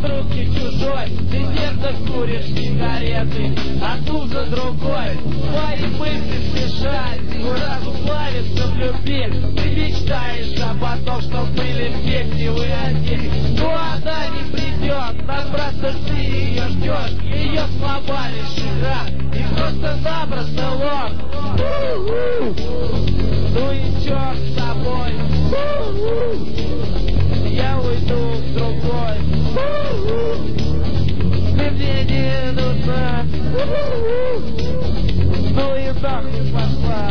друг не чужой, ты где-то куришь сигареты, а тут за другой. Твои мысли смешать, твой разум плавится в любви. Ты мечтаешь об том, что были вместе вы один. Но она не придет, напрасно ты ее ждешь. Ее слова лишь игра, и просто-напросто ложь. Ну и черт с тобой, я уйду с другой. Ты мне не нужна, ну и нахуй пошла.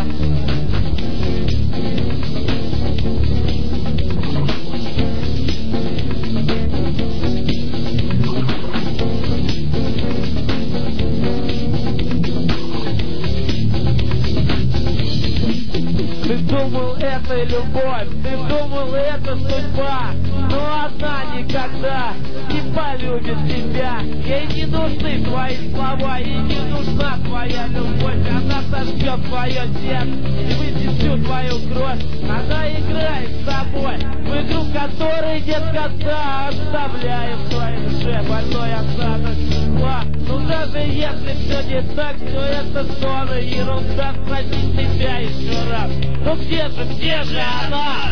Ты думал, это любовь, ты думал, это судьба, но она никогда не полюбит тебя. Ей не нужны твои слова, ей не нужна твоя любовь. Она сожжет твое сердце и выпьет всю твою кровь. Она играет с тобой в игру, которой нет конца, оставляя в твоей душе больной осадок зла. Но даже если все не так, все это сон и ерунда. Спроси себя еще раз, ну где же она?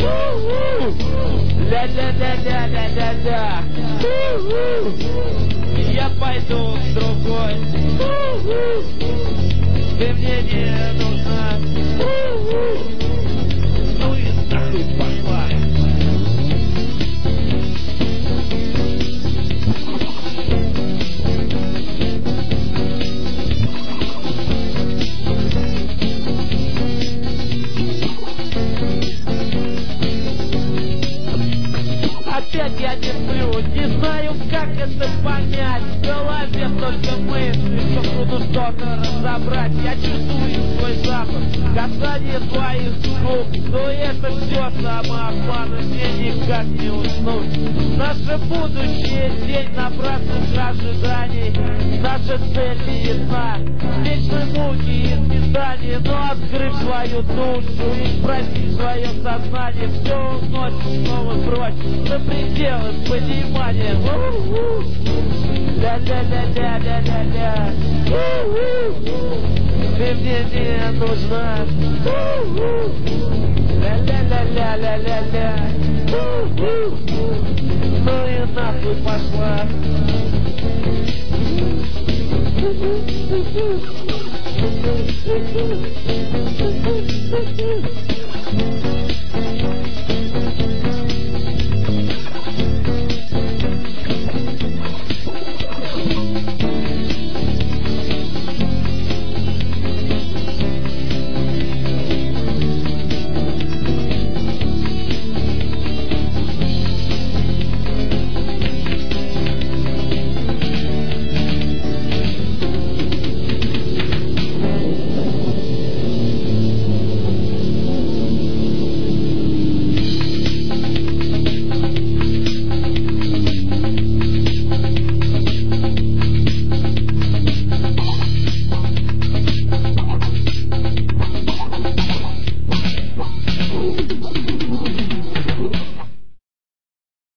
Ля-ля-ля-ля-ля-ля-ля. Я пойду с другой. Ты мне не нужна. Ну и нахуй пошла. Опять я не сплю, не знаю, как это понять. В голове только мысли, что буду что-то разобрать. Я чувствую свой запах, касание твоих губ, но это все самообман, и мне никак не уснуть. Наше будущее день напрасных ожиданий. Наша цель не ясна, вечные муки и испытания. Но открыв свою душу и спросив свое сознание, все уносит снова прочь за пределы понимания. Ля-ля-ля-ля-ля-ля-ля. Ты мне не нужна. Ля-ля-ля-ля-ля-ля-ля. Ну и нахуй пошла.